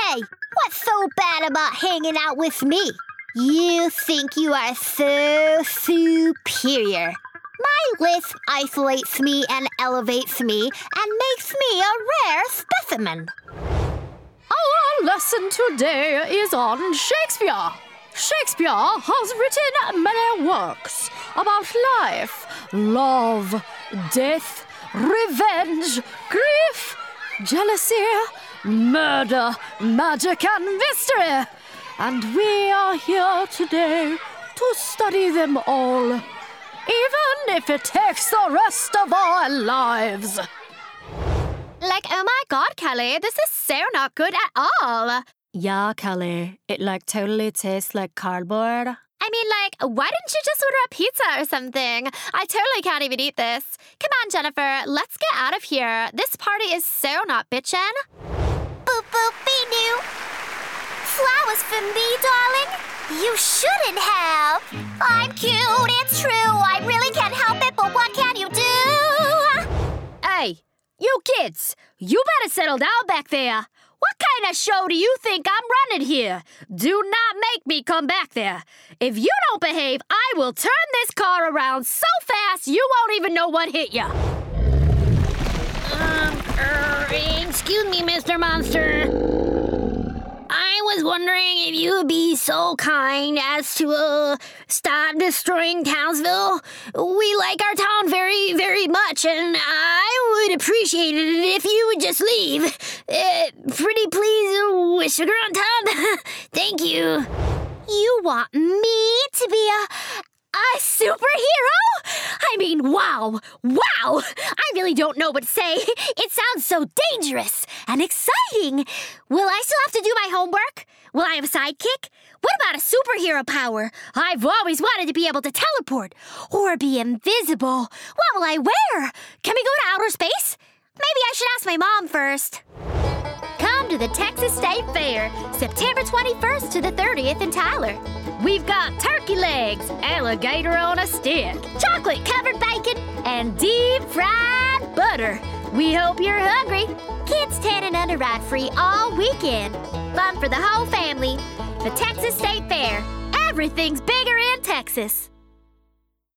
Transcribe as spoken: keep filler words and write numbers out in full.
Hey, what's so bad about hanging out with me? You think you are so superior. My lisp isolates me and elevates me and makes me a rare specimen. Our lesson today is on Shakespeare. Shakespeare has written many works about life, love, death, revenge, grief, jealousy, murder, magic, and mystery. And we are here today to study them all, even if it takes the rest of our lives. Like, oh my God, Kelly, this is so not good at all. Yeah, Kelly, it like totally tastes like cardboard. I mean, like, why didn't you just order a pizza or something? I totally can't even eat this. Come on, Jennifer, let's get out of here. This party is so not bitchin'. Boop, boop, be new. Flowers for me, darling? You shouldn't have. I'm cute, it's true. I really can't help it, but what can you do? Hey, you kids, you better settle down back there. What kind of show do you think I'm running here? Do not make me come back there. If you don't behave, I will turn this car around so fast you won't even know what hit you. Um, er, excuse me, Mister Monster. I was wondering if you would be so kind as to, uh, stop destroying Townsville. We like our town very, very much, and I would appreciate it if you would just leave. Uh, pretty please, with sugar on top. Thank you. You want me to be a... a superhero? I mean, wow, wow! I really don't know what to say. It sounds so dangerous and exciting. Will I still have to do my homework? Will I have a sidekick? What about a superhero power? I've always wanted to be able to teleport or be invisible. What will I wear? Can we go to outer space? Maybe I should ask my mom first. Come to the Texas State Fair, September twenty-first to the thirtieth in Tyler. We've got turkey legs, alligator on a stick, chocolate-covered bacon, and deep-fried butter. We hope you're hungry. Kids ten and under ride free all weekend. Fun for the whole family. The Texas State Fair. Everything's bigger in Texas.